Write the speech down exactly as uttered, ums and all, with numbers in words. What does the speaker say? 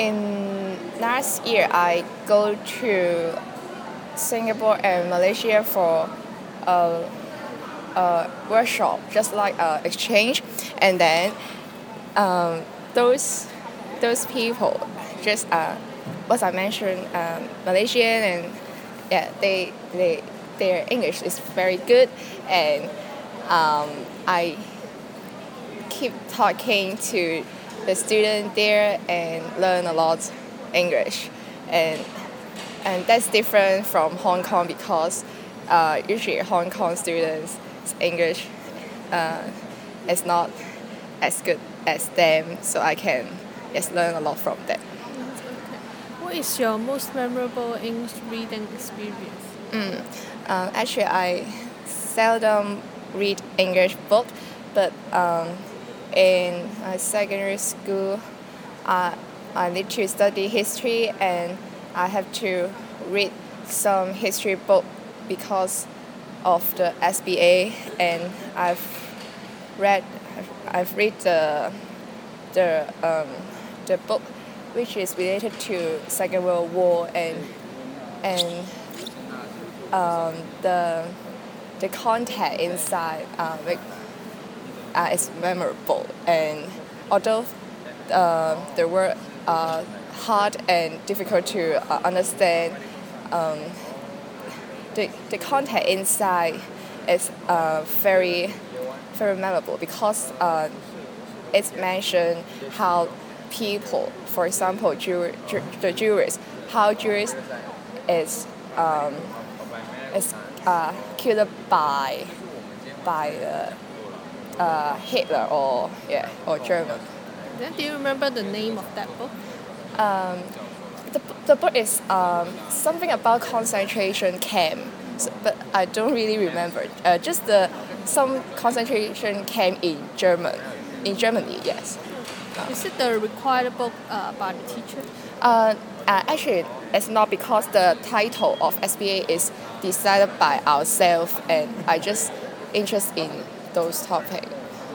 in last year, I go to Singapore and Malaysia for a, a workshop, just like a exchange, and then um, those those people just uh, what I mentioned, um, Malaysian, and yeah, they they their English is very good, and um, I keep talking to the student there and learn a lot English, and and that's different from Hong Kong because uh, usually Hong Kong students English uh, is not as good as them, so I can just learn a lot from them. What is your most memorable English reading experience? Mm. Um, actually, I seldom read English book, but um, in uh, secondary school, uh, I need to study history, and I have to read some history book because of the S B A, and I've read I've read the the um, the book which is related to Second World War, and and um, the the content inside uh, like, uh, is memorable, and although uh, the word are hard and difficult to uh, understand, um, the the content inside is uh, very very memorable because uh, it's mentioned how people, for example, Jew, Jew, the Jews, how Jews is um, is uh, killed by by uh, uh, Hitler or yeah or German. Then do you remember the name of that book? Um, the, the book is um, something about concentration camp, so, but I don't really remember. Uh, just the some concentration camp in German, in Germany. Yes. Is it the required book uh, by the teacher? Uh, uh, actually, it's not because the title of S B A is decided by ourselves, and I just interested in those topics.